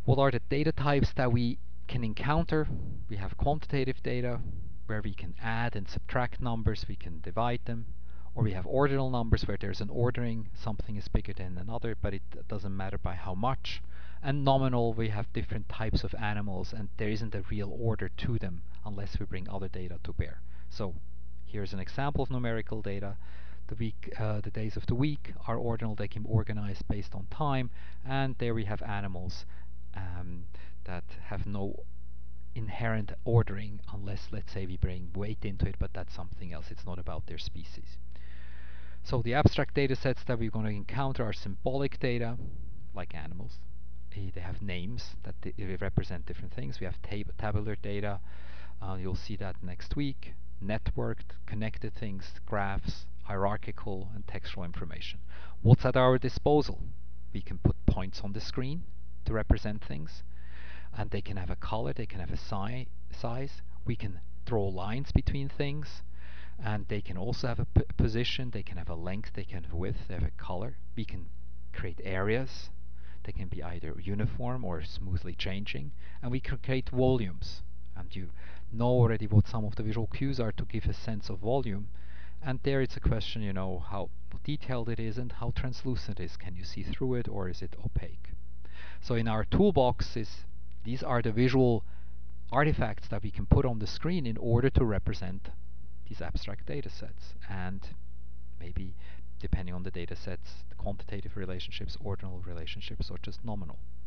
What are the data types that we can encounter? We have quantitative data where we can add and subtract numbers, we can divide them, or we have ordinal numbers where there's an ordering, something is bigger than another, but it doesn't matter by how much. And nominal, we have different types of animals, and there isn't a real order to them unless we bring other data to bear. So here's an example of numerical data. The days of the week are ordinal, they can be organized based on time, and there we have animals um, that have no inherent ordering unless, let's say, we bring weight into it, but that's something else. It's not about their species. So the abstract data sets that we're going to encounter are symbolic data, like animals. They have names that they represent different things. We have tabular data. You'll see that next week. Networked, connected things, graphs, hierarchical, and textual information. What's at our disposal? We can put points on the screen to represent things, and they can have a color, they can have a size. We can draw lines between things, and they can also have a position, they can have a length, they can have a width, they have a color. We can create areas. They can be either uniform or smoothly changing, and we can create volumes. And you know already what some of the visual cues are to give a sense of volume. And there it's a question, how detailed it is and how translucent it is. Can you see through it, or is it opaque? So in our toolboxes, these are the visual artifacts that we can put on the screen in order to represent these abstract data sets. And maybe, depending on the data sets, the quantitative relationships, ordinal relationships, or just nominal.